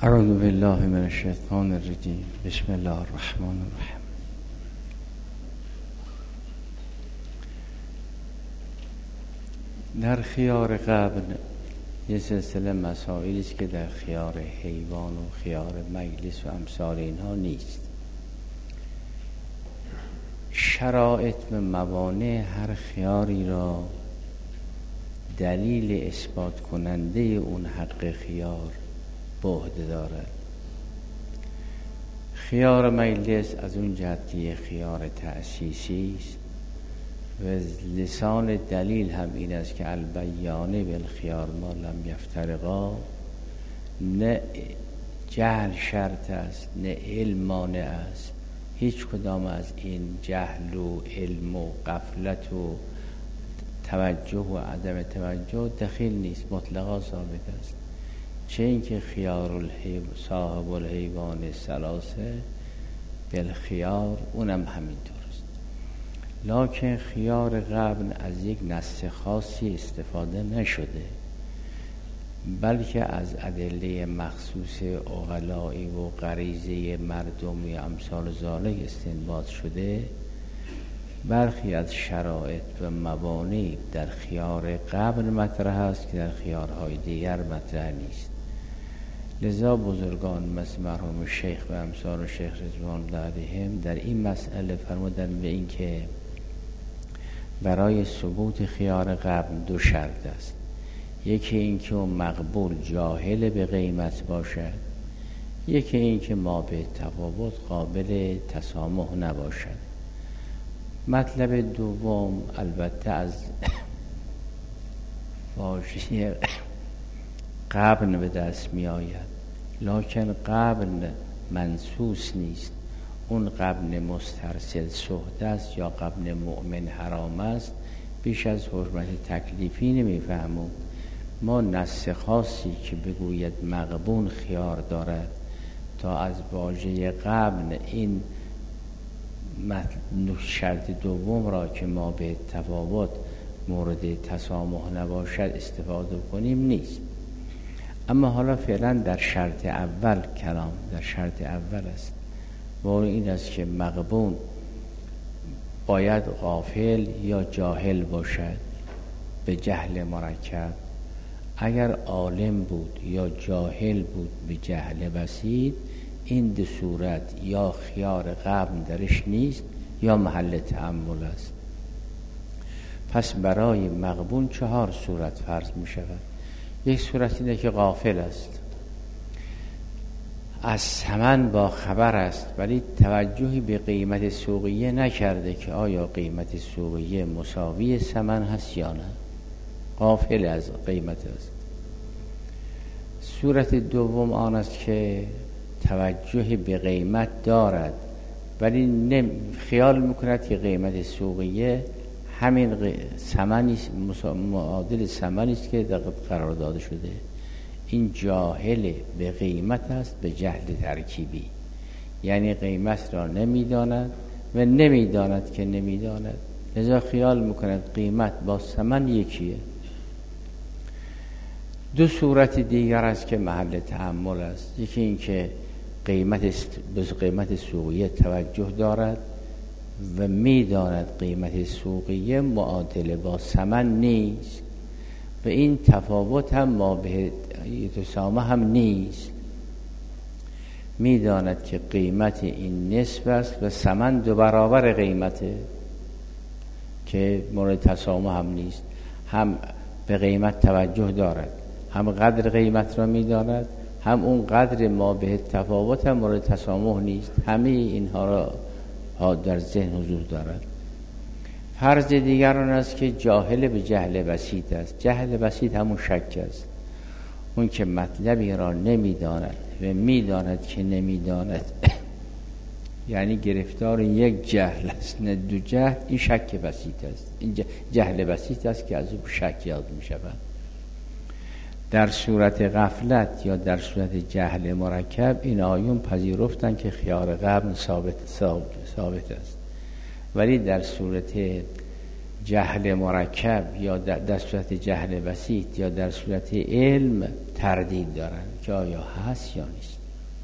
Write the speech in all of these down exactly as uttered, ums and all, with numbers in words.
اعوذ بالله من الشیطان الرجیم. بسم الله الرحمن الرحیم. در خیار قبل یه سلسله مسائلی است که در خیار حیوان و خیار مجلس و امثال اینها نیست. شرایط و موانع هر خیاری را دلیل اثبات کننده اون حق خیار به عهده دارد. خیار مجلس از اون جهت که خیار تأسیسی است و لسان دلیل هم این است که البیانه بالخیار ما لم یفترقا، نه جهل شرط است نه علم مانع است. هیچ کدام از این جهل و علم و غفلت و توجه و عدم توجه دخیل نیست، مطلقا ثابت است. چه اینکه خیار الحیو صاحب الحیوان ثلاثه بالخیار اونم همینطور است. لکن خیار قبل از یک نص خاصی استفاده نشده، بلکه از ادله مخصوص عقلائی و غریزه مردمی امثال ذالک استنباط شده. برخی از شرایط و موانع در خیار قبل مطرح است که در خیارهای دیگر مطرح نیست. لذا بزرگان مثل مرحوم شیخ و امثال شیخ رضوان الله علیهم در این مسئله فرمودن به این که برای ثبوت خیار قبل دو شرط است. یکی این که اون مقبول جاهل به قیمت باشد، یکی این که ما به تفاوت قابل تسامح نباشد. مطلب دوم البته از واژه قبل به دست می آید، لکن قبل منصوص نیست. اون قبل مسترسل سهده است یا قبل مؤمن حرام است، بیش از حرمت تکلیفی نمی فهمون. ما نص خاصی که بگوید مقبول خیار دارد تا از واژه قبل این شرط دوم را که ما به تفاوت مورد تسامح نباشد استفاده کنیم نیست. اما حالا فعلا در شرط اول کلام در شرط اول است و این است که مغبون باید غافل یا جاهل باشد به جهل مرکب. اگر عالم بود یا جاهل بود به جهل بسیط، این دو صورت یا خیار قبل درش نیست یا محل تأمل است. پس برای مغبون چهار صورت فرض می شود. یک صورت اینه که غافل است، از ثمن با خبر است ولی توجهی به قیمت سوقیه نکرده که آیا قیمت سوقیه مساوی ثمن هست یا نه، غافل از قیمت است. صورت دوم آن است که توجه به قیمت دارد ولی نم خیال میکند که قیمت سوقیه همین ثمنی معادل ثمنی است که در قرار داده شده. این جاهل به قیمت است به جهل ترکیبی، یعنی قیمت را نمیداند و نمیداند که نمیداند، لذا خیال میکند قیمت با ثمن یکیه. دو صورت دیگر است که محل تأمل است. یکی این که قیمت به قیمت سوقیه توجه دارد و میداند قیمت سوقیه معادله با ثمن نیست و این تفاوت هم ما به تسامح هم نیست. میداند که قیمت این نصف است و ثمن دو برابر قیمته که مورد تسامح هم نیست. هم به قیمت توجه دارد، هم قدر قیمت را میداند، هم اون قدر ما به تفاوت هم مورد تسامح نیست. همه اینها را در ذهن حضور دارد. فرض دیگر آن است که جاهل به جهل بسیط است. جهل بسیط همون شک است، اون که مطلبی را نمیداند و میداند که نمیداند یعنی گرفتار یک جهل است نه دو جهل. این شک بسیط است، این جهل بسیط است که از او شک یاد می شود. در صورت غفلت یا در صورت جهل مرکب این آیون پذیرفتن که خیار قبل ثابت, ثابت است، ولی در صورت جهل مرکب یا در صورت جهل بسیط یا در صورت علم تردید دارن که آیا هست یا نیست.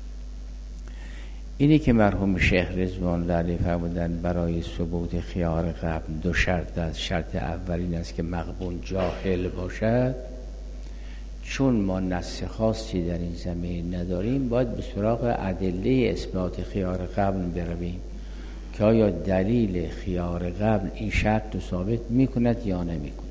اینی که مرحوم شیخ رضوان الله علیه فرمودن برای ثبوت خیار قبل دو شرط است. شرط اول این است که مغبون جاهل باشد. چون ما نص خاصی در این زمینه نداریم باید به سراغ ادله اثبات خیار قبل برویم که آیا دلیل خیار قبل این شرط رو ثابت میکند یا نمیکند.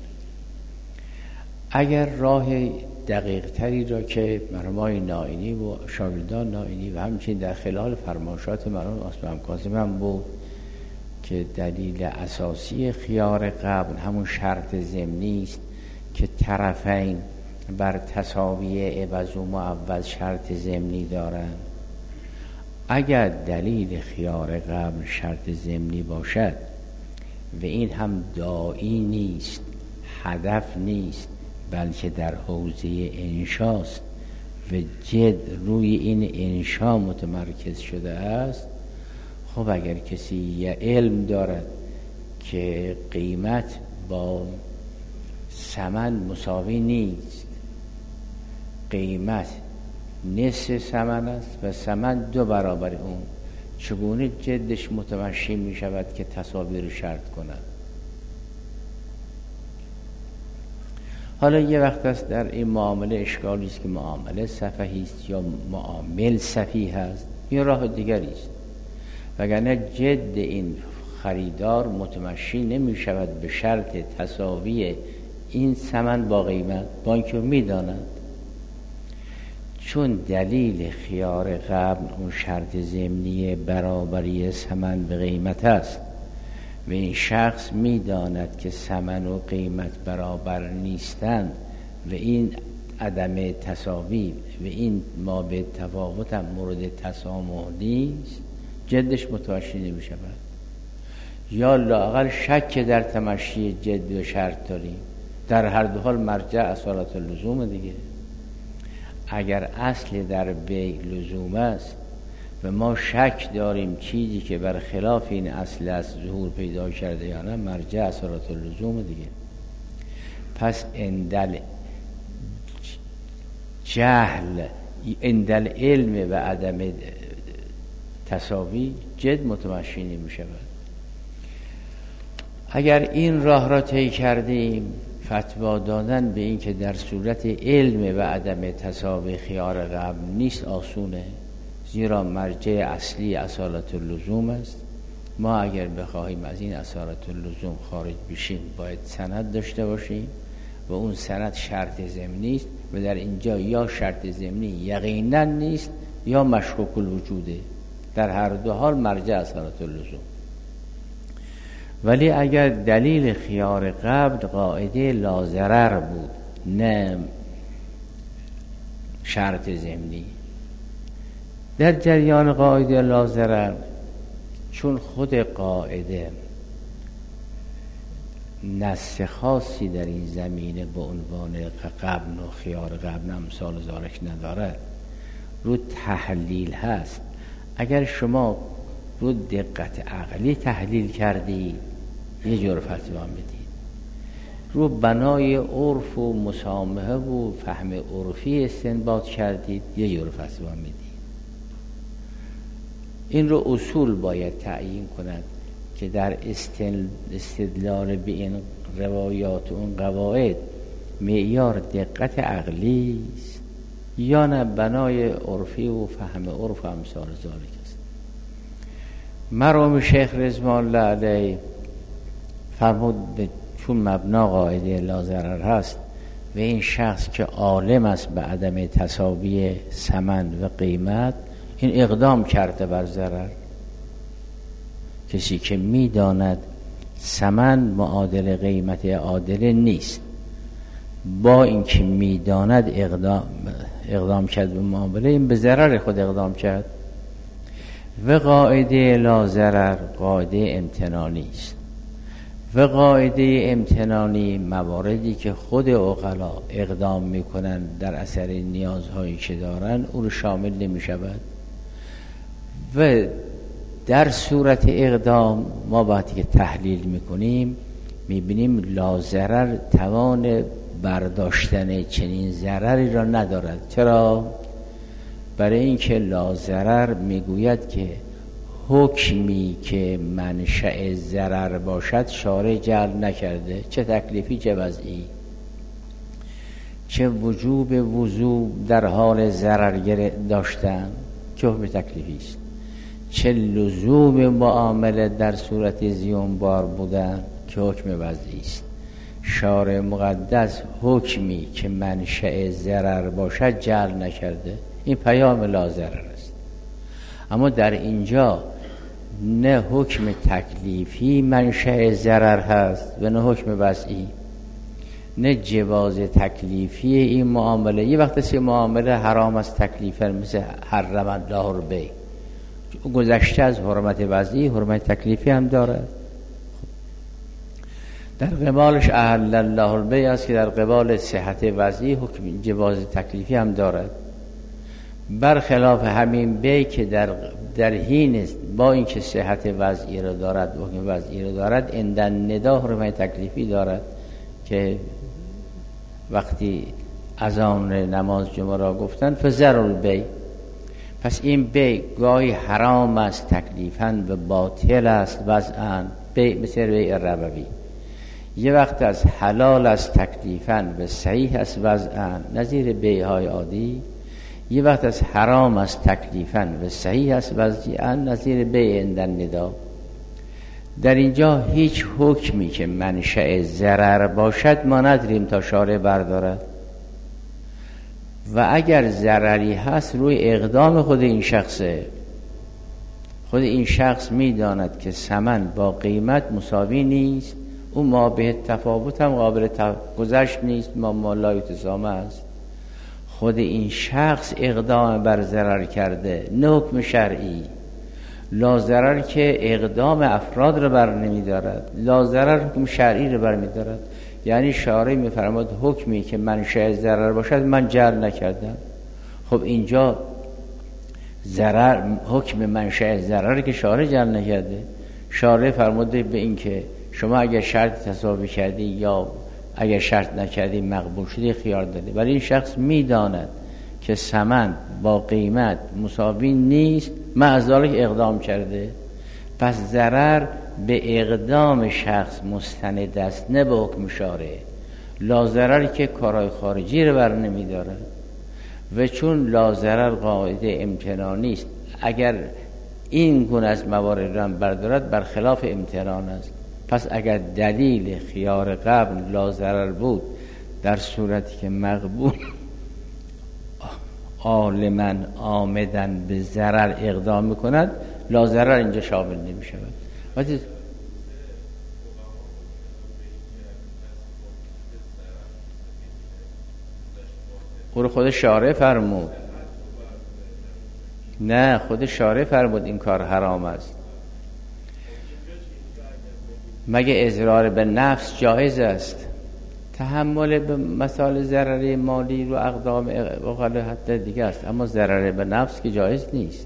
اگر راه دقیق تری را که مرحوم نائینی و شاگردان نائینی و همچنین در خلال فرمایشات مرحوم اسماعیل کاظمی هم بود که دلیل اساسی خیار قبل همون شرط ضمنی است که طرفین بر تساوی عوض و معوض شرط ضمنی دارند. اگر دلیل خیار قبل شرط ضمنی باشد و این هم داعی نیست، هدف نیست، بلکه در حوزه انشاست و جد روی این انشا متمرکز شده است، خب اگر کسی یه علم دارد که قیمت با ثمن مساوی نیست، قیمت نصف ثمن است و ثمن دو برابر اون، چگونه جدش متمشی می شود که تساوی رو شرط کند؟ حالا یه وقت است در این معامله اشکالی است که معامله سفهی است یا معامل سفیه است، این راه دیگری است. وگرنه جد این خریدار متمشی نمی شود به شرط تساوی این ثمن با قیمت، با اینکه می داند چون دلیل خیار قبل اون شرط ضمنی برابری ثمن به قیمت است و این شخص می داند که ثمن و قیمت برابر نیستند و این عدم تساوی و این ما به تفاوت هم مورد تسامح نیست، جدش متوجه نمی شود. یا لااقل شک در تمشی جد و شرط داریم. در هر دو حال مرجع اصالت اللزوم دیگه. اگر اصل در بیع لزوم است و ما شک داریم چیزی که بر خلاف این اصل است ظهور پیدا کرده یا نه، مرجع اصالت اللزوم دیگه. پس اندل جهل اندل علم و عدم تساوی جد متمشی نمی شود. اگر این راه را طی کردیم، فتوا دادن به این که در صورت علم و عدم تساوی خیار قبل نیست آسونه، زیرا مرجع اصلی اصالت اللزوم است. ما اگر بخواهیم از این اصالت اللزوم خارج بشیم باید سند داشته باشیم و اون سند شرط ضمنی است و در اینجا یا شرط ضمنی یقینا نیست یا مشکوک الوجوده. در هر دو حال مرجع اصالت اللزوم. ولی اگر دلیل خیار قبل قاعده لاضرر بود نه شرط ضمنی، در جریان قاعده لاضرر چون خود قاعده نص خاصی در این زمینه به عنوان قبل و خیار قبل امثال ذالک ندارد، رو تحلیل هست. اگر شما رو دقت عقلی تحلیل کردید یه جور فتوا میدید، رو بنای عرف و مسامحه و فهم عرفی استنباط کردید یه جور فتوا میدید. این رو اصول باید تعیین کند که در استدلال به این روایات و اون قواعد معیار دقت عقلی است یا نه بنای عرفی و فهم عرف و امثال ذالک است. مرحوم شیخ رضوان الله علیه فرمود چون مبنا قاعده لاضرر هست و این شخص که عالم است به عدم تساوی ثمن و قیمت، این اقدام کرده بر ضرر. کسی که میداند ثمن معادل قیمت عادل نیست، با اینکه میداند اقدام اقدام کرد به معامله، این به ضرر خود اقدام کرد. و قاعده لاضرر قاعده امتنانی است و قاعده امتنانی مواردی که خود عقلا اقدام میکنن در اثر نیازهایی که دارن او رو شامل نمی شود. و در صورت اقدام ما وقتی که تحلیل میکنیم میبینیم لاضرر توان برداشتن چنین ضرری را ندارد. چرا؟ برای اینکه لا ضرر میگوید که حکمی که منشأ ضرر باشد شارع جعل نکرده، چه تکلیفی چه وضعی، چه وجوب وضوع در حال ضرر داشتن که حکم تکلیفی است، چه لزوم معامله در صورت زیانبار بودن که حکم وضعی است. شارع مقدس حکمی که منشأ ضرر باشد جعل نکرده. این پیام لا ضرر است. اما در اینجا نه حکم تکلیفی منشأ ضرر هست و نه حکم وضعی، نه جواز تکلیفی این معامله. یه وقت سی معامله حرام است تکلیفا، مثل حرم الله البیع، گذشته از حرمت وضعی حرمت تکلیفی هم دارد. در قبالش احل الله البیع است که در قبال صحت وضعی حکم جواز تکلیفی هم دارد. برخلاف همین بیع که در در حین با اینکه صحت وضعی را دارد حکم وضعی را دارد، عندن ندا حرمت تکلیفی دارد که وقتی اذان نماز جمعه را گفتن فذروا البیع. پس این بیع گاهی حرام است تکلیفاً و باطل است وضعاً، بیع مثل بیع ربوی. یه وقت از حلال است تکلیفاً و صحیح است وضعاً، نظیر بیع های عادی. یه وقت از حرام است تکلیفاً و صحیح است وضعاً، نظیر بیع عندن ندا. در اینجا هیچ حکمی که منشأ ضرر باشد ما نداریم تا شارع بردارد، و اگر ضرری هست روی اقدام خود این شخصه. خود این شخص میداند که ثمن با قیمت مساوی نیست، اون ما به تفاوت هم قابل گذشت نیست، ما مالای تسامه است. خود این شخص اقدام بر ضرر کرده، نه حکم شرعی. لا ضرر که اقدام افراد رو بر نمی دارد، لا ضرر حکم شرعی رو بر می دارد. یعنی شارع می فرماد حکمی که منشأ ضرر باشد من جعل نکردم. خب اینجا ضرر حکم منشأ ضرر که شارع جعل نکرده، شارع فرموده به این که شما اگر شرط تصاوی کردی یا اگر شرط نکردی مقبول شدی خیار دادی، ولی این شخص می داند که ثمن با قیمت مساوی نیست، معذالک اقدام کرده. پس ضرر به اقدام شخص مستند است، نه به حکم شارع. لا ضرر که کارهای خارجی رو بر نمی دارد، و چون لا ضرر قاعده امتنانی است، اگر این گونه از موارد را بردارد برخلاف امتنان است. پس اگر دلیل خیار قبل لا ضرر بود، در صورتی که مقبول عالما آمدن به ضرر اقدام میکند، لا ضرر اینجا شامل نمی شود. وقتی او رو خود شارع فرمود، نه خود شارع فرمود این کار حرام است. مگه اضرار به نفس جایز است؟ تحمل به مسائل ضرر مالی رو اقدام اقل حتی دیگه است، اما ضرر به نفس که جایز نیست.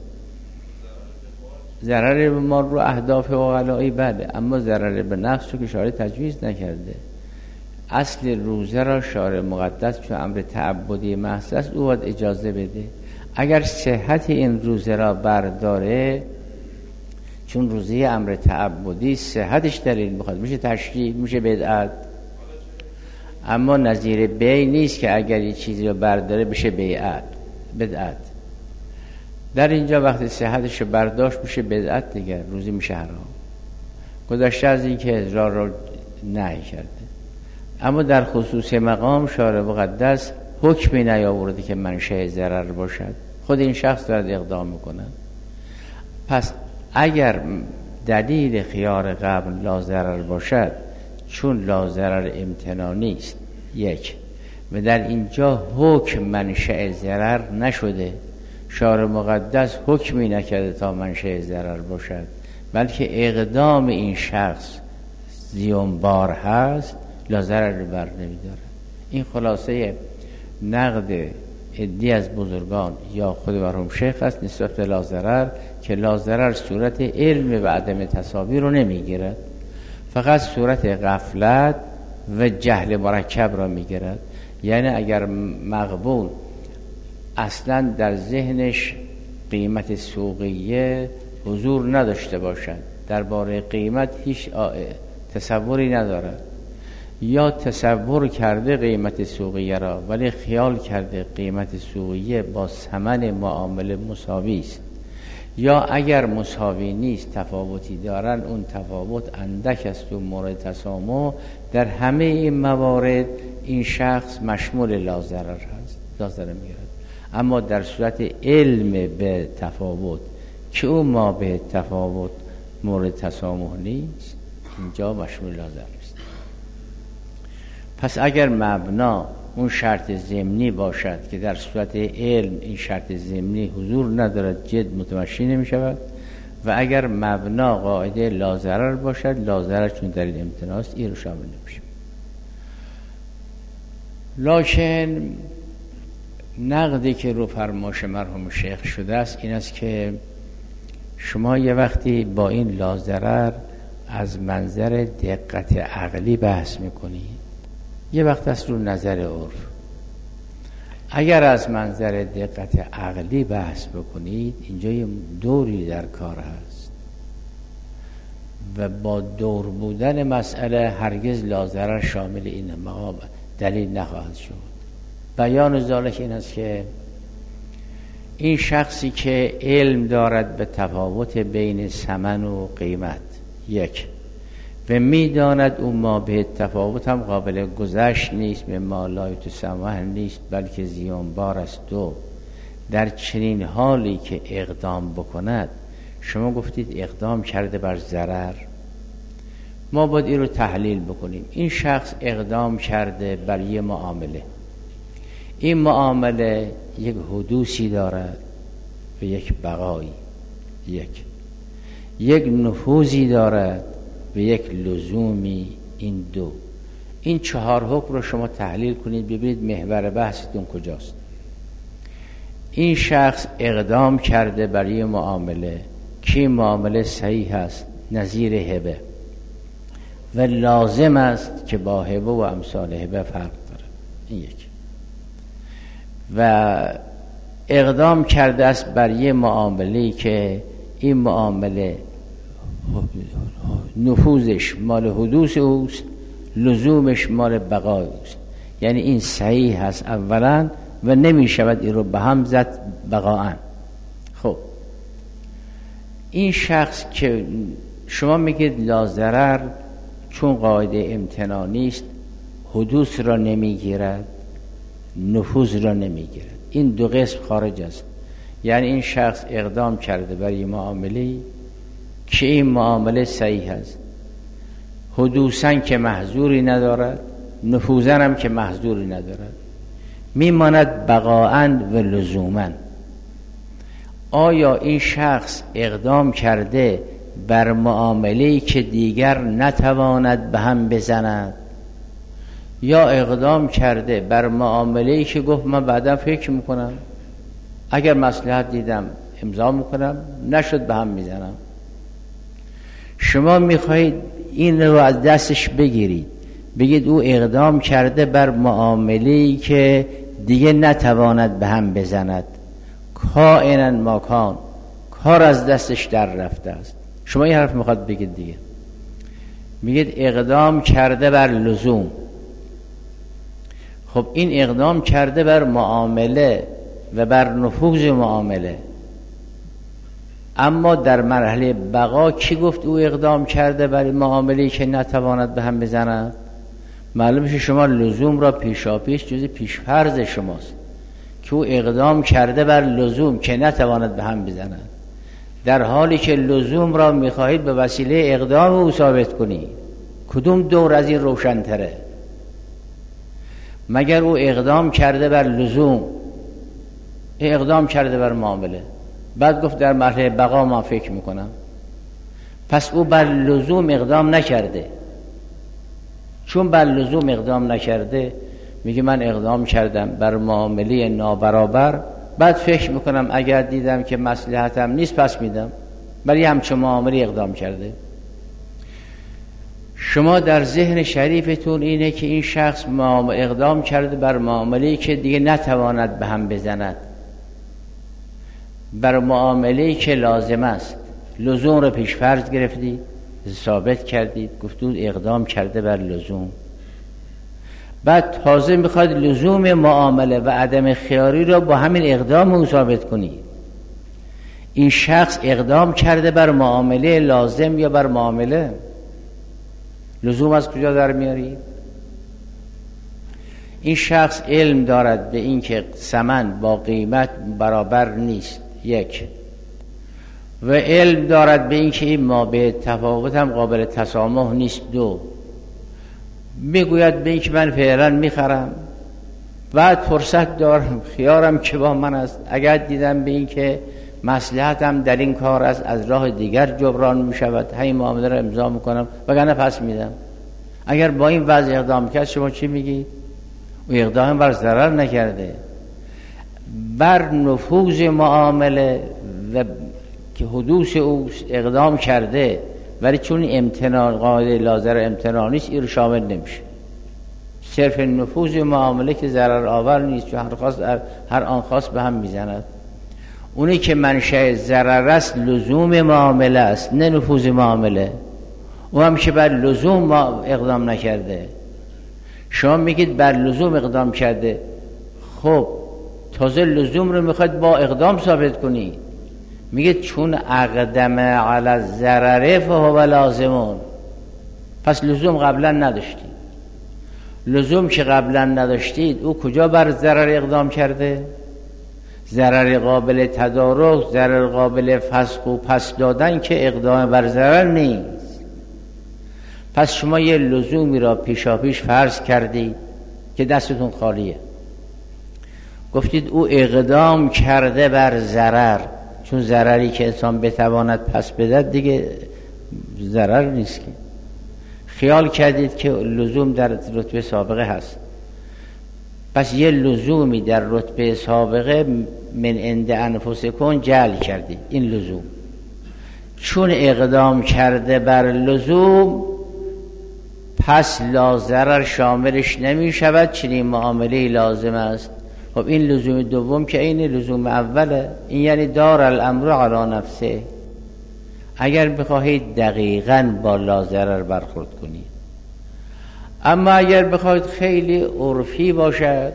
ضرر به مال رو اهداف اقلایی بله، اما ضرر به نفس رو که شارع تجویز نکرده. اصل روزه را شارع مقدس چون امر تعبدی محض است او باید اجازه بده. اگر صحت این روزه را برداره، چون روزه امر تعبدی صحتش دلیل میخواد، میشه تشریع، میشه بدعت. اما نظیر بیع نیست که اگر یه چیزی رو برداره بشه بیعت بدعت. در اینجا وقتی صحتش رو برداشت میشه بدعت دیگه، روزی میشه حرام، گذشته از این که اضرار رو نهی کرده. اما در خصوص مقام شارع مقدس حکمی نیاورده که منشأ ضرر باشد، خود این شخص دارد اقدام میکنه. پس اگر دلیل خیار قبل لا ضرر باشد، چون لا ضرر امتنانی است یک، و در اینجا حکم منشأ ضرر نشده، شارع مقدس حکمی نکرده تا منشأ ضرر باشد، بلکه اقدام این شخص زیانبار هست، لا ضرر بر نمیداره. این خلاصه نقد عدی از بزرگان یا خود مرحوم شیخ است نسبت به لا ضرر، که لا ضرر صورت علم و عدم تساوی رو نمیگیرد، فقط صورت غفلت و جهل مرکب را میگیرد. یعنی اگر مغبون اصلا در ذهنش قیمت سوقیه حضور نداشته باشد، درباره قیمت هیچ تصوری ندارد، یا تصور کرده قیمت سوقیه را ولی خیال کرده قیمت سوقیه با ثمن معامله مساوی است، یا اگر مساوی نیست تفاوتی دارن، اون تفاوت اندک است و مورد تسامح، در همه این موارد این شخص مشمول لاضرر هست، لاضرر میگیرد. اما در صورت علم به تفاوت که اون ما به تفاوت مورد تسامح نیست، اینجا مشمول لاضرر است. پس اگر مبنا اون شرط ضمنی باشد که در صورت علم این شرط ضمنی حضور ندارد، جد متمشی نمی شود، و اگر مبنا قاعده لاضرر باشد، لاضرر چون دلیل امتناع است، این رو شامل نمیشه. لکن نقدی که رو فرمایش مرحوم شیخ شده است این است که شما یه وقتی با این لاضرر از منظر دقت عقلی بحث میکنید، یه وقت از رو نظر عرف. اگر از منظر دقت عقلی بحث بکنید، اینجا یه دوری در کار هست و با دور بودن مسئله هرگز لاضرر شامل این مقام دلیل نخواهد شد. بیان ذالک این است که این شخصی که علم دارد به تفاوت بین ثمن و قیمت یک، و میداند اون ما به تفاوت هم قابل گذشت نیست، به مالای تو سمح نیست بلکه زیانبار است، دو در چنین حالی که اقدام بکند، شما گفتید اقدام کرده بر ضرر، ما باید این رو تحلیل بکنیم. این شخص اقدام کرده بر یه معامله، این معامله یک حدوثی دارد و یک بقایی، یک یک نفوذی دارد و یک لزومی، این دو. این چهار حکم رو شما تحلیل کنید، ببینید محور بحثتون کجاست. این شخص اقدام کرده برای معامله که معامله صحیح است، نظیر هبه، و لازم است که با هبه و امثال هبه فرق داره، این یک. و اقدام کرده است برای معامله‌ای که این معامله نفوذش مال حدوث اوست، لزومش مال بقای اوست، یعنی این صحیح هست اولا و نمی شود این رو به هم زد بقاً. خب این شخص که شما میگید لاضرر چون قاعده امتناع نیست، حدوث را نمیگیرد، نفوذ را نمیگیرد، این دو قسم خارج است. یعنی این شخص اقدام کرده برای معامله‌ای که این معامله صحیح است، حدوثاً که محظوری ندارد، نفوذاً هم که محظوری ندارد، میماند بقاءً و لزوماً. آیا این شخص اقدام کرده بر معامله‌ای که دیگر نتواند به هم بزند، یا اقدام کرده بر معامله‌ای که گفت من بعدا فکر میکنم، اگر مصلحت دیدم امضا میکنم، نشد به هم میزنم؟ شما میخواهید این رو از دستش بگیرید، بگید او اقدام کرده بر معامله‌ای که دیگه نتواند به هم بزند، کائناً ما کان، کار از دستش در رفته است. شما این حرف میخواد بگید دیگه، میگید اقدام کرده بر لزوم. خب این اقدام کرده بر معامله و بر نفوذ معامله، اما در مرحله بقا کی گفت او اقدام کرده بر معامله‌ای که نتواند به هم بزند؟ معلوم میشه شما لزوم را پیشا پیش جز پیش‌فرض شماست که او اقدام کرده بر لزوم که نتواند به هم بزند، در حالی که لزوم را میخواهید به وسیله اقدام او ثابت کنید. کدوم دور از این روشن‌تره؟ مگر او اقدام کرده بر لزوم، اقدام کرده بر معامله، بعد گفت در مرحله بقا ما فکر میکنم، پس او بر لزوم اقدام نکرده. چون بر لزوم اقدام نکرده، میگه من اقدام کردم بر معامله نابرابر، بعد فکر میکنم اگر دیدم که مصلحتم نیست پس میدم، ولی همچون معامله اقدام کرده. شما در ذهن شریفتون اینه که این شخص اقدام کرده بر معامله‌ای که دیگه نتواند به هم بزند، بر معامله‌ای که لازم است. لزوم رو پیش فرض گرفتید، ثابت کردید، گفتید اقدام کرده بر لزوم. بعد تازه میخواد لزوم معامله و عدم خیاری رو با همین اقدام او ثابت کنید. این شخص اقدام کرده بر معامله لازم یا بر معامله. لزوم از کجا در میارید؟ این شخص علم دارد به این که ثمن با قیمت برابر نیست، یک، و علم دارد به این که این ما به تفاوت هم قابل تسامح نیست، دو، میگوید به این که من فعلا میخرم، بعد فرصت دارم، خیارم که با من است، اگر دیدم به این که مصلحتم در این کار است از راه دیگر جبران میشود همین معامله را امضا میکنم وگرنه پس میدم. اگر با این وضع اقدام کرد شما چی میگی؟ او اقدام بر ضرر نکرده، بر نفوذ معامله و که حدوث او اقدام کرده، ولی چون امتناع قاعده لازر امتناع نیست این شامل نمیشه. صرف نفوذ معامله که ضرر آور نیست، چون هر خاص هر آن خاص به هم میزند. اونی که منشأ ضرر است لزوم معامله است، نه نفوذ معامله. او هم که بر لزوم ما اقدام نکرده. شما میگید بر لزوم اقدام کرده، خب تازه لزوم رو میخواید با اقدام ثابت کنید. میگید چون اقدم علی الضرر فهو لازمون، پس لزوم قبلا نداشتید. لزوم که قبلا نداشتید او کجا بر ضرر اقدام کرده؟ ضرر قابل تدارک، ضرر قابل فسخ و پس دادن که اقدام بر ضرر نیست. پس شما یه لزومی را پیشا پیش فرض کردید که دستتون خالیه، گفتید او اقدام کرده بر ضرر، چون ضرری که انسان بتواند پس بدهد دیگه ضرر نیست که. خیال کردید که لزوم در رتبه سابقه هست، پس یه لزومی در رتبه سابقه من عند انفسکم جعل کردید. این لزوم چون اقدام کرده بر لزوم پس لا ضرر شاملش نمی شود، چنین معامله لازم است. خب این لزوم دوم که این لزوم اوله، این یعنی دار الامر علی نفسه. اگر بخواهید دقیقاً با لا ضرر برخورد کنید، اما اگر بخواهید خیلی عرفی باشد،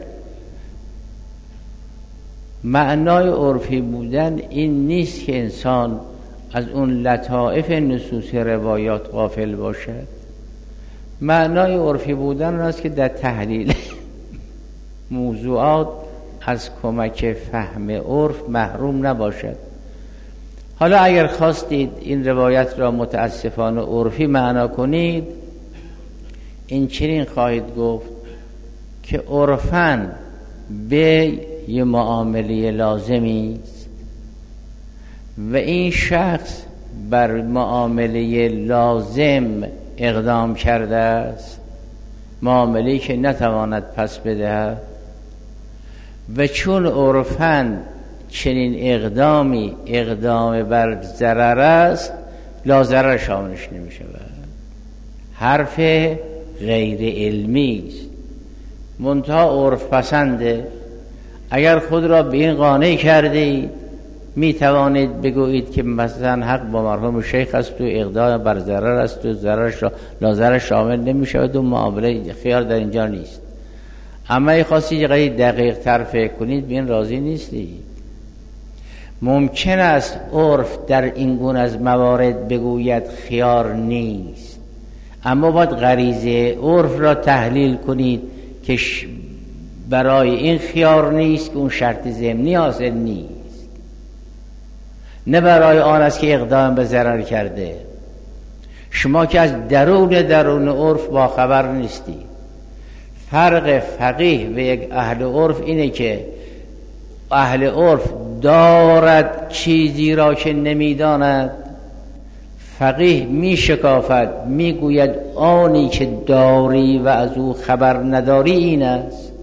معنای عرفی بودن این نیست که انسان از اون لطائف نصوص روایات غافل باشد. معنای عرفی بودن است که در تحلیل موضوعات از کمک فهم عرف محروم نباشد. حالا اگر خواستید این روایت را متاسفانه عرفی معنا کنید، این چنین خواهید گفت که عرفاً به یه معامله لازمی است و این شخص بر معامله لازم اقدام کرده است، معامله‌ای که نتواند پس بدهد، و چون عرفاً چنین اقدامی اقدام بر ضرر است لا ضرر شاملش نمی شود. حرف غیر علمی است، منتها عرف پسنده. اگر خود را به این قانع کردید می توانید بگویید که مثلا حق با مرحوم شیخ است و اقدام بر ضرر است و ضررش را لا ضرر شامل نمی شود و معامله خیار در اینجا نیست. اما ای خواستید قدری دقیق تر فکر کنید به این راضی نیستید. ممکن است عرف در این گونه از موارد بگوید خیار نیست، اما باید غریزه عرف را تحلیل کنید که برای این خیار نیست که اون شرط ضمنی حاصل نیست، نه برای آن است که اقدام به ضرر کرده. شما که از درون درون عرف با خبر نیستید. فرق فقیه و یک اهل عرف اینه که اهل عرف دارد چیزی را که نمیداند، فقیه می شکافد، می گوید آنی که داری و از او خبر نداری این است.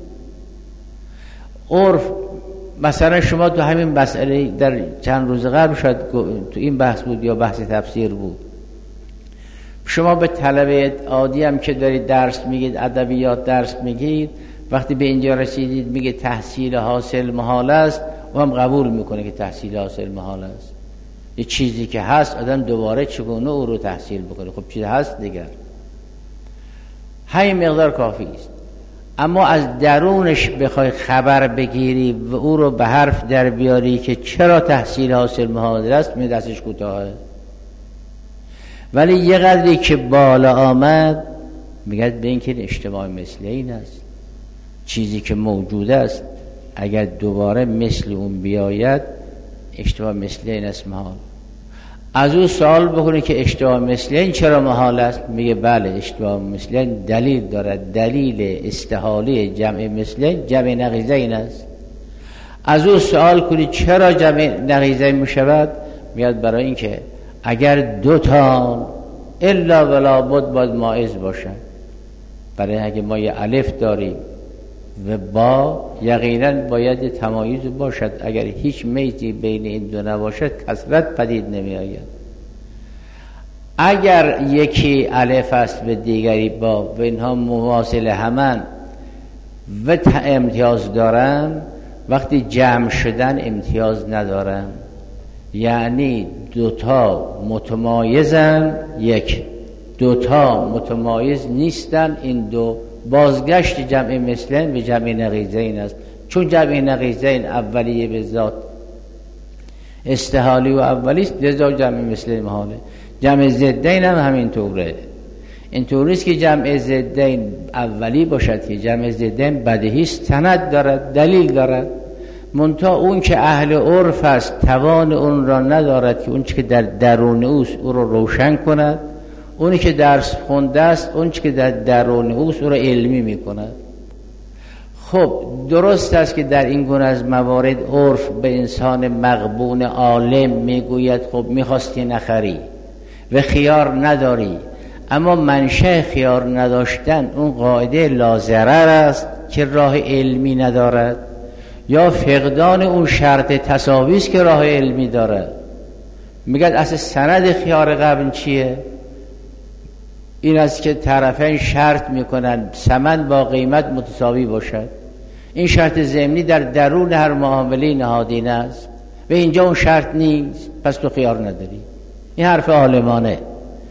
عرف مثلا شما تو همین مسئله در چند روز قبل شاید تو این بحث بود یا بحث تفسیر بود، شما به طلبه عادی هم که دارید درس میگید، ادبیات درس میگید، وقتی به اینجا رسیدید میگه تحصیل حاصل محال است، و هم قبول میکنه که تحصیل حاصل محال است. یه چیزی که هست آدم دوباره چگونه او رو تحصیل بکنه؟ خب چیز هست دیگر، همین مقدار کافی است. اما از درونش بخوای خبر بگیری و او رو به حرف در بیاری که چرا تحصیل حاصل محال است، می دستش کوتاهه. ولی یه قدری که بالا آمد میگه به این که اجتماع مثل این است، چیزی که موجود است اگر دوباره مثل اون بیاید اجتماع مثل این است محال. از او سوال بکنه که اجتماع مثل این چرا محال است؟ میگه بله اجتماع مثل این دلیل دارد، دلیل استحاله جمع مثل این جمع نقیضه این است. از او سوال کنی چرا جمع نقیضه میشود؟ میاد برای این که اگر دو تا الا ولا بد باید مائز باشن. برای اگه ما یه الف داریم و با یقینا باید تمایز باشد، اگر هیچ میزی بین این دو نباشد کثرت پدید نمی آید. اگر یکی الف است و دیگری با و اینها مواصل همن و امتیاز دارن، وقتی جمع شدن امتیاز ندارن، یعنی دوتا متمایزن، یک دوتا متمایز نیستن. این دو بازگشت جمع مثلین به جمع نقیضین است، چون جمع نقیضین اولیه به ذات استحالی و اولیست، لذا جمع مثلین محاله. جمع ضدین هم همین طوره. این طور نیست که جمع ضدین اولی باشد، که جمع ضدین بدیهی است، سند دارد، دلیل دارد، منتها اون که اهل عرف است توان اون را ندارد که اون که در درون اوست او را روشن کند. اونی که درس خونده است اون که در درون اوست او را علمی میکند. خب درست است که در این گونه از موارد عرف به انسان مغبون عالم میگوید خب میخواستی نخری و خیار نداری، اما منشأ خیار نداشتن اون قاعده لازرر است که راه علمی ندارد، یا فقدان اون شرط تساوی است که راه علمی دارد. میگه اصل سند خیار قبل چیه؟ این است که طرفین شرط میکنن ثمن با قیمت متساوی باشد. این شرط ضمنی در درون هر معامله نهادینه است و اینجا اون شرط نیست، پس تو خیار نداری. این حرف عالمانه.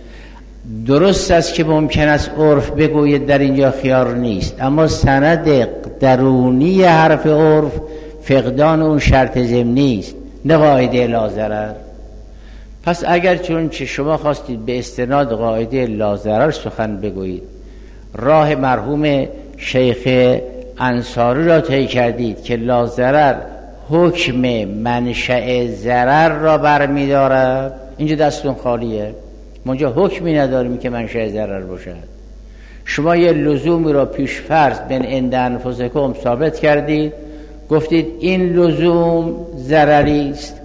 درست است که ممکن است عرف بگوید در اینجا خیار نیست، اما سند درونی حرف عرف فقدان اون شرط ضمنی است، نه قاعده لازرر. پس اگر چون که شما خواستید به استناد قاعده لازرر سخن بگویید، راه مرحوم شیخ انصاری را طی کردید که لازرر حکم منشأ ضرر را برمی‌دارد، اینجا دستون خالیه. ما اینجا حکمی نداریم که منشأ ضرر باشد. شما یه لزومی را پیش فرض بین عند انفسکم ثابت کردید، گفتید این لزوم ضرری است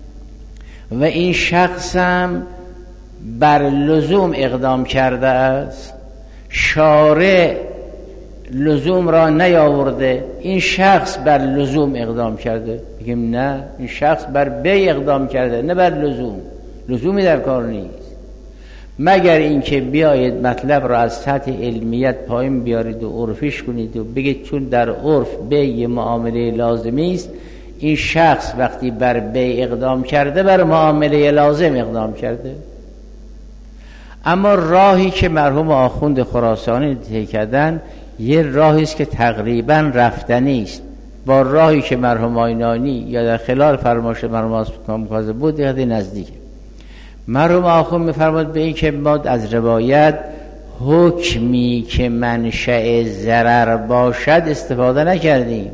و این شخص هم بر لزوم اقدام کرده است، شارع لزوم را نیاورده، این شخص بر لزوم اقدام کرده. بگیم نه، این شخص بر بی اقدام کرده، نه بر لزوم. لزومی در کار نیست، مگر اینکه بیایید مطلب را از سطح علمیت پایین بیارید و عرفیش کنید و بگید چون در عرف بی معامله لازمی است، این شخص وقتی بر بی اقدام کرده بر معامله لازم اقدام کرده. اما راهی که مرحوم آخوند خراسانی طی کردن یه راهی است که تقریبا رفتنی است با راهی که مرحوم آینانی یا در خلال فرمایش مرحوم کامکازه بود یه نزدیکه. مرحوم آخوند می‌فرماد به این که ما از روایت حکمی که منشأ ضرر باشد استفاده نکردیم،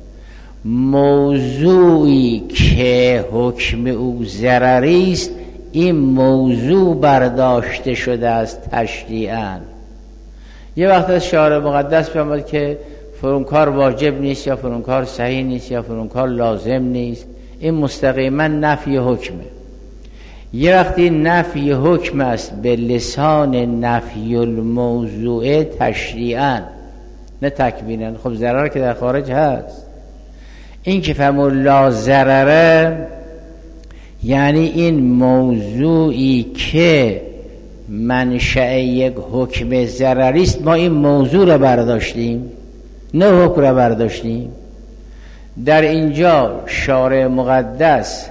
موضوعی که حکم او ضرری است این موضوع برداشته شده است تشریعاً. یه وقت از شارع مقدس فرمود که فلان کار واجب نیست یا فلان کار صحیح نیست یا فلان کار لازم نیست، این مستقیما نفی حکمه. یه وقتی نفی حکم است به لسان نفی الموضوع تشریعاً نه تکویناً. خب ضرر که در خارج هست. این که فرمود لا ضرره یعنی این موضوعی که منشأ یک حکم ضرری است، ما این موضوع را برداشتیم، نه حکم را برداشتیم. در اینجا شارع مقدس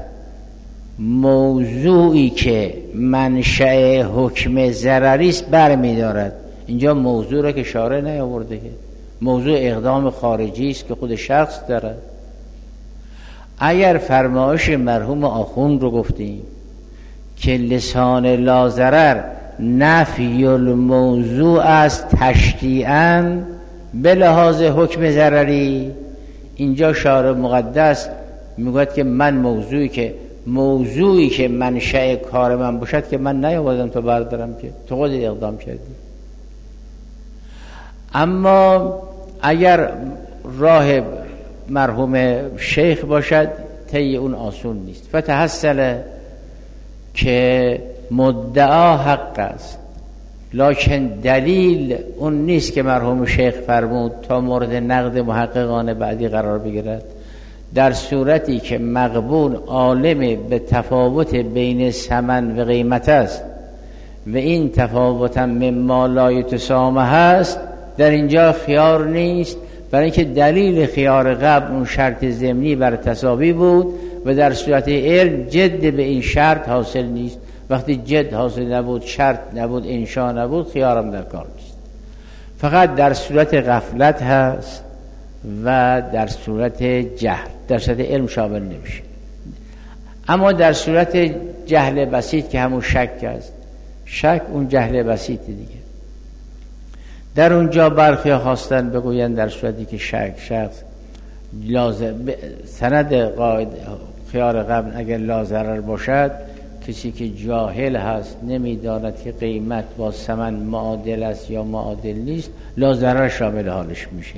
موضوعی که منشأ حکم ضرری است برمی‌دارد. اینجا موضوع را که شارع نیاورده، که موضوع اقدام خارجی است که خود شخص دارد. اگر فرمایش مرحوم آخوند رو گفتیم که لسان لا ضرر نفی الموضوع است تشریعاً به لحاظ حکم ضرری، اینجا شارع مقدس میگوید که من موضوعی که موضوعی که منشأ کار من باشد که من نیاوردم تو بردارم، که تو خود اقدام کردی. اما اگر راه مرحوم شیخ باشد طی اون آسون نیست. فتحصل که مدعا حق است، لکن دلیل اون نیست که مرحوم شیخ فرمود تا مورد نقد محققان بعدی قرار بگیرد. در صورتی که مغبون عالم به تفاوت بین ثمن و قیمت است و این تفاوت هم مما لا یتسامح هست، در اینجا خیار نیست، برای اینکه دلیل خیار قبل اون شرط ضمنی بر تساوی بود و در صورت علم جد به این شرط حاصل نیست. وقتی جد حاصل نبود، شرط نبود، انشا نبود، خیارم در کار نیست. فقط در صورت غفلت هست و در صورت جهل، در صورت علم شامل نمیشه. اما در صورت جهل بسیط که همون شک است، شک اون جهل بسیط دیگه. در اونجا برخی خواستن بگوین در صورتی که شک شخص لازم سند قاعد خیار قبل اگر لا ضرر باشد، کسی که جاهل هست نمیداند که قیمت با ثمن معادل است یا معادل نیست، لا ضرر شامل حالش میشه.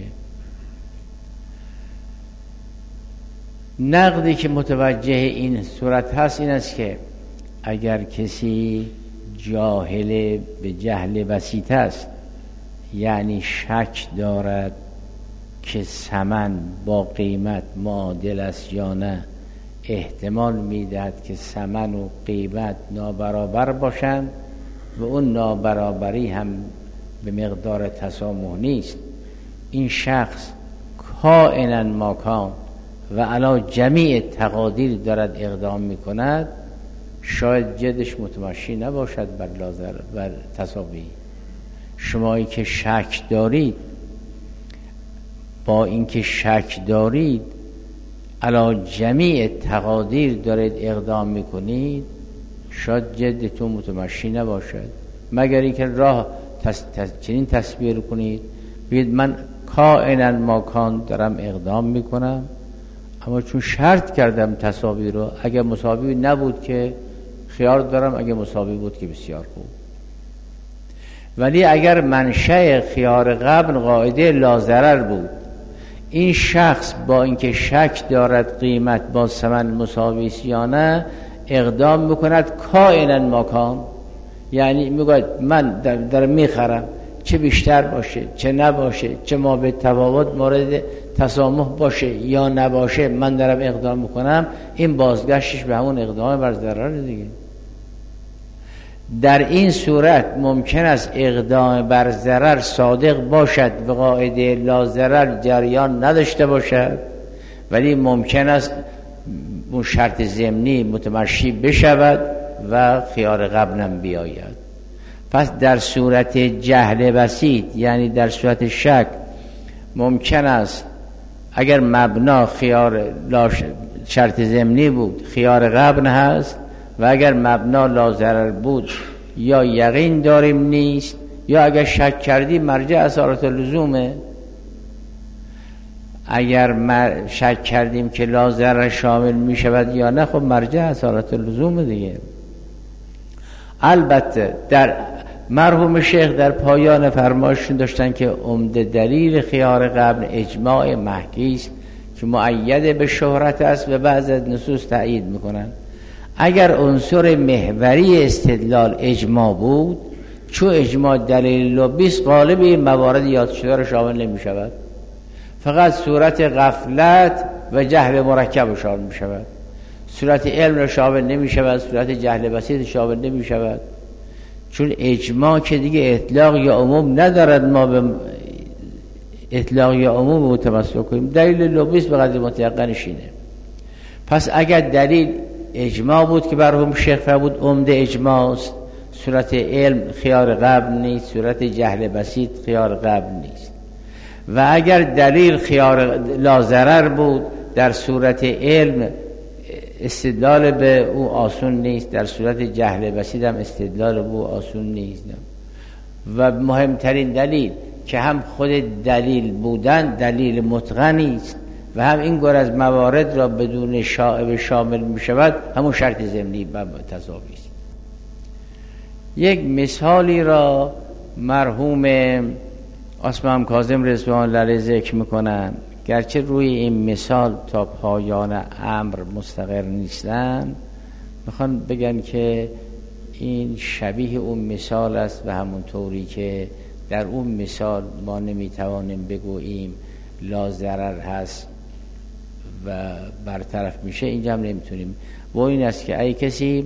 نقدی که متوجه این صورت هست این است که اگر کسی جاهل به جهل بسیط است، یعنی شک دارد که ثمن با قیمت معادل است یا نه، احتمال میدهد که ثمن و قیمت نابرابر باشند و اون نابرابری هم به مقدار تسامح نیست، این شخص کائناً ما کان و علی جمیع تقادیر دارد اقدام میکند، شاید جدش متمشی نباشد بر لازر بر تساوی. شمایی که شک دارید، با اینکه شک دارید علی جمیع تقادیر دارید اقدام میکنید، شاید جدتون متمشی نباشد، مگر اینکه راه تس، تس، چنین تصویر کنید بگید من کائناً ما کان دارم اقدام میکنم، اما چون شرط کردم تساوی رو، اگه مساوی نبود که خیار دارم، اگه مساوی بود که بسیار خوب. ولی اگر منشأ خیار قبل قاعده لا ضرر بود، این شخص با اینکه شک دارد قیمت با ثمن مساوی است یا نه، اقدام میکند کائناً ما کان، یعنی میگوید من دارم در میخرم، چه بیشتر باشه چه نباشه، چه ما به تفاوت مورد تسامح باشه یا نباشه، من دارم اقدام میکنم. این بازگشتش به همون اقدام بر ضرر دیگه. در این صورت ممکن است اقدام بر ضرر صادق باشد و قاعده لا ضرر جریان نداشته باشد، ولی ممکن است اون شرط ضمنی متمشی بشود و خیار قبلم بیاید. پس در صورت جهل بسیط، یعنی در صورت شک، ممکن است اگر مبنا خیار شرط ضمنی بود خیار قبل هست، و اگر مبنا لا ضرر بود یا یقین داریم نیست، یا اگر شک کردیم مرجع اصالت لزومه. اگر شک کردیم که لا ضرر شامل می شود یا نه، خب مرجع اصالت لزومه دیگه. البته در مرحوم شیخ در پایان فرمایششون داشتن که عمده دلیل خیار قبل اجماع محکی است که مؤید به شهرت است و بعض از نصوص تأیید میکنن. اگر عنصر محوری استدلال اجماع بود، چون اجماع دلیل لبیس، غالب این موارد یاد شده را شامل نمی شود، فقط صورت غفلت و جهل مرکب شامل می شود، صورت علم را شامل نمی شود، صورت جهل بسیط شامل نمی شود. چون اجماع که دیگه اطلاق یا عموم ندارد ما به اطلاق یا عموم متمسک کنیم. دلیل لغویست به قدر متیقنش اینه. پس اگر دلیل اجماع بود که برهم شیخ فرمود عمده اجماع است، صورت علم خیار قبل نیست، صورت جهل بسیط خیار قبل نیست. و اگر دلیل خیار لا بود، در صورت علم استدلال به او آسون نیست، در صورت جهل بسیط هم استدلال به او آسون نیست. و مهمترین دلیل که هم خود دلیل بودن دلیل متقنی است و هم این گونه از موارد را بدون شائبه شامل می شود، همون شرط ضمنی و تضابی است. یک مثالی را مرحوم عثمان کاظم رضوان الله علیه ذکر میکنن، گرچه روی این مثال تا پایان امر مستقر نیستن، میخوان بگن که این شبیه اون مثال است و همون طوری که در اون مثال ما نمیتوانیم بگوییم لا ضرر هست و برطرف میشه، اینجا هم نمیتونیم. و این است که ای کسی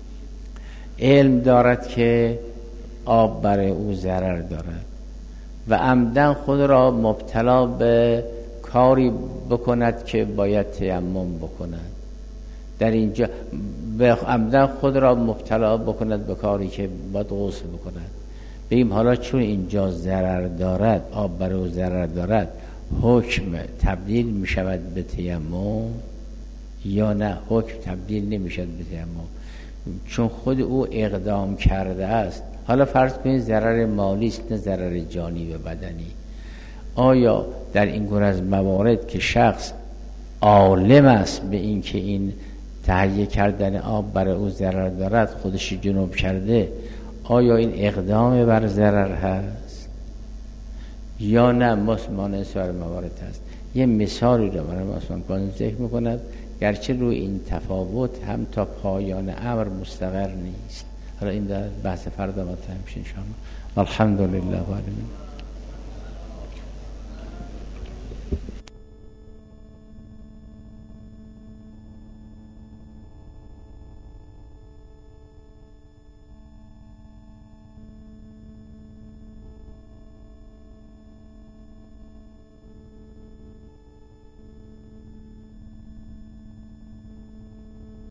علم دارد که آب برای او ضرر دارد و عمدن خود را مبتلا به کاری بکند که باید تیمم بکند، در اینجا به عمدن خود را مبتلا بکند به کاری که باید غسل بکند، بگیم حالا چون اینجا ضرر دارد، آب برای او ضرر دارد، حکم تبدیل می شود به تیمم یا نه حکم تبدیل نمی شود به تیمم؟ چون خود او اقدام کرده است. حالا فرض کنید ضرر مالی است نه ضرر جانی و بدنی. آیا در این گونه از موارد که شخص عالم است به این که این تهیه کردن آب برای او ضرر دارد، خودش جنوب کرده، آیا این اقدام بر ضرر هست یا نه مسلمان سر موارد هست؟ یه مثالی رو برای مسلمان کاظم ذکر میکند، گرچه روی این تفاوت هم تا پایان امر مستقر نیست. حالا این در بحث فردا مطرح میشه ان شاء الله. الحمدلله.